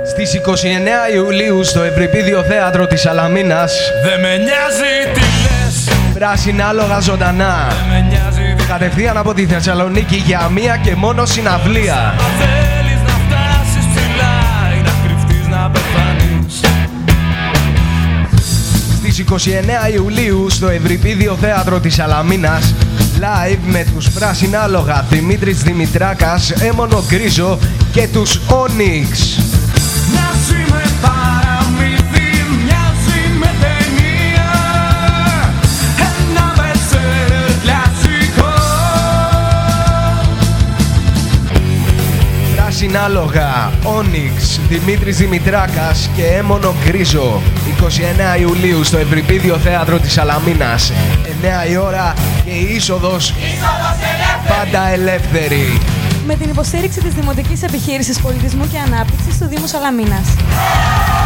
Στις 29 Ιουλίου στο Ευρυπίδιο Θέατρο της Σαλαμίνας. Δεν με νοιάζει τι λες. Πράσινα άλογα ζωντανά. Δεν με νοιάζει τι... Κατευθείαν από τη Θεσσαλονίκη για μία και μόνο συναυλία. Αν θέλεις να φτάσεις ψηλά ή να κρυφτείς να πεθάνεις. Στις 29 Ιουλίου στο Ευρυπίδιο Θέατρο της Σαλαμίνας, live με τους Πράσινα Άλογα, Δημήτρης Δημητράκας, Έμονο Γκρίζο και τους Onyx. Μοιάζει με παραμύθι, μοιάζει με ταινία, ένα bestseller κλασικό. Πράσινα Άλογα, Onyx, Δημήτρης Δημητράκας και Έμονο Γκρίζο. 29 Ιουλίου στο Ευρυπίδιο Θέατρο της Σαλαμίνας. 9 η ώρα και η είσοδος πάντα ελεύθερη. Με την υποστήριξη της Δημοτικής Επιχείρησης Πολιτισμού και Ανάπτυξης του Δήμου Σαλαμίνας.